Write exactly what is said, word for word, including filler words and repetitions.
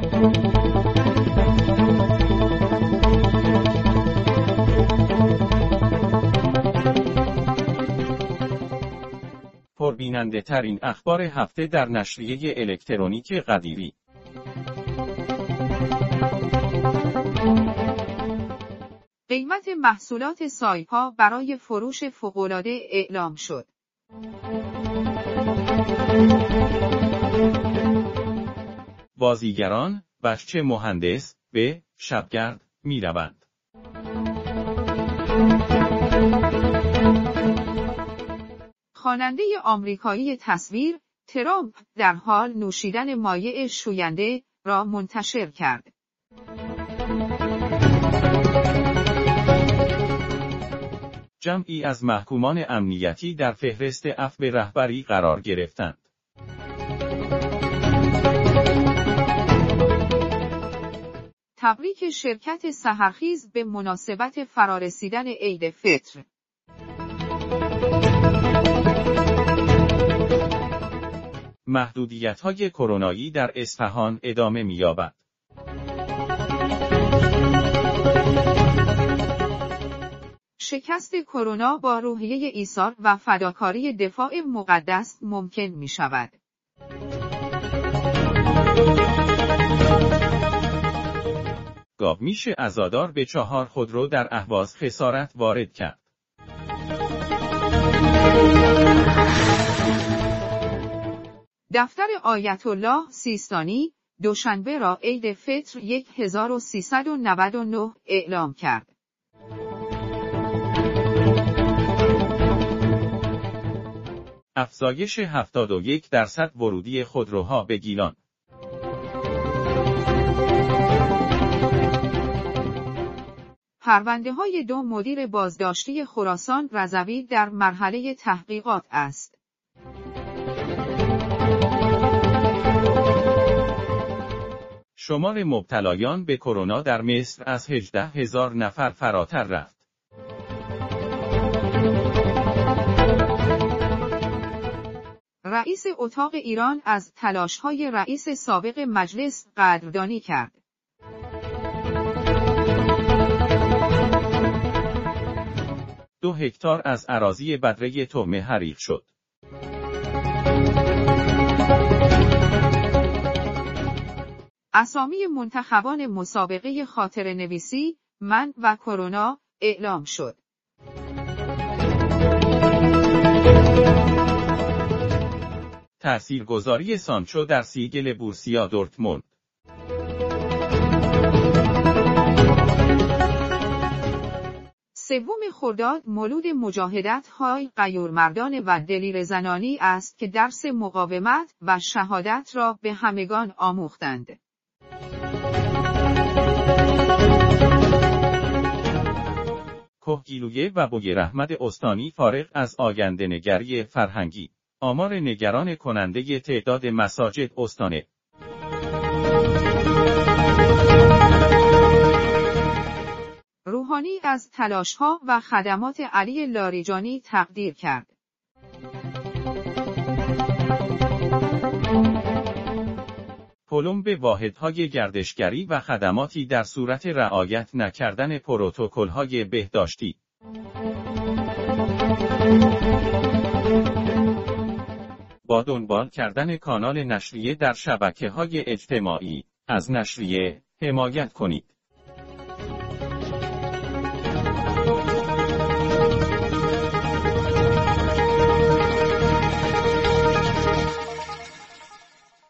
پربیننده ترین اخبار هفته در نشریه الکترونیک قدیری. قیمت محصولات سایپا برای فروش فوق‌العاده اعلام شد. بازیگران، بچه مهندس، به شبگرد می روند. خواننده آمریکایی تصویر، ترامپ در حال نوشیدن مایع شوینده را منتشر کرد. جمعی از محکومان امنیتی در فهرست عفو رهبری قرار گرفتند. تبریک شرکت سحرخیز به مناسبت فرارسیدن عید فطر. محدودیت‌های کرونایی در اصفهان ادامه می‌یابد. شکست کرونا با روحیه ایثار و فداکاری دفاع مقدس ممکن می‌شود. گاومیش عزادار به چهار خودرو در اهواز خسارت وارد کرد. دفتر آیت الله سیستانی دوشنبه را عید فطر هزار و سیصد و نود و نه اعلام کرد. افزایش هفتاد و یک درصد ورودی خودروها به گیلان. پرونده‌های دو مدیر بازداشتی خراسان رضوی در مرحله تحقیقات است. شمار مبتلایان به کرونا در مصر از هجده هزار نفر فراتر رفت. رئیس اتاق ایران از تلاش‌های رئیس سابق مجلس قدردانی کرد. دو هکتار از اراضی بدره طعمه حریق شد. اسامی منتخبان مسابقه خاطره نویسی من و کرونا اعلام شد. تاثیرگذاری سانچو در سیگل بورسیا دورتموند. سوم خرداد مولود مجاهدت های غیورمردان و دلیر زنانی است که درس مقاومت و شهادت را به همگان آموختند. کهگیلویه و بویراحمد استانی فارغ از آینده‌نگری فرهنگی. آمار نگران کننده تعداد مساجد استانه. روحانی از تلاش‌ها و خدمات علی لاریجانی تقدیر کرد. پلم به واحدهای گردشگری و خدماتی در صورت رعایت نکردن پروتکل‌های بهداشتی. با دنبال کردن کانال نشریه در شبکه‌های اجتماعی، از نشریه حمایت کنید.